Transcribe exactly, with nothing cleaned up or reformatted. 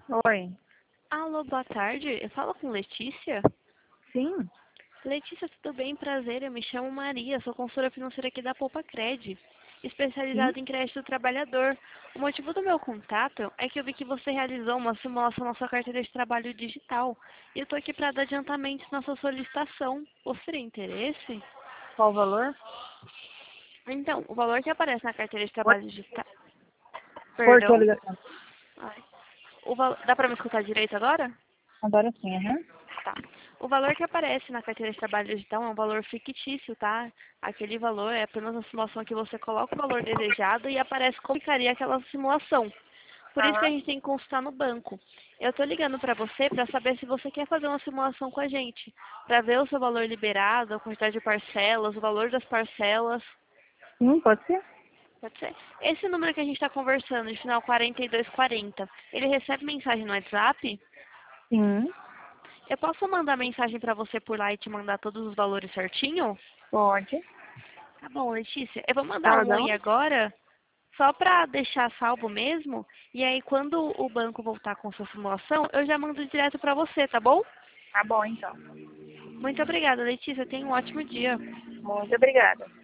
Oi. Alô, boa tarde. Eu falo com Letícia. Sim? Letícia, tudo bem? Prazer. Eu me chamo Maria, sou consultora financeira aqui da Poupa Cred, Sim? especializada em crédito do trabalhador. O motivo do meu contato é que eu vi que você realizou uma simulação na sua carteira de trabalho digital. E eu estou aqui para dar adiantamentos na sua solicitação. Você teria interesse? Qual o valor? Então, o valor que aparece na carteira de Oi? trabalho digital... Cortou a Perdão? ligação. Ai. O val... Dá para me escutar direito agora? Agora sim, aham. Tá. O valor que aparece na carteira de trabalho digital é um valor fictício, tá? Aquele valor é apenas uma simulação que você coloca o valor desejado e aparece como ficaria aquela simulação. Por isso que a Aham. gente tem que consultar no banco. Eu tô ligando para você para saber se você quer fazer uma simulação com a gente, para ver o seu valor liberado, a quantidade de parcelas, o valor das parcelas. Sim, pode ser? Pode ser? Esse número que a gente está conversando, de final quarenta e dois quarenta, ele recebe mensagem no WhatsApp? Sim. Eu posso mandar mensagem pra você por lá e te mandar todos os valores certinho? Pode. Tá bom, Letícia. Eu vou mandar Fala um da oi onde? agora, só pra deixar salvo mesmo. E aí, quando o banco voltar com sua simulação, eu já mando direto pra você, tá bom? Tá bom, então. Muito obrigada, Letícia. Tenha um ótimo dia. Muito obrigada.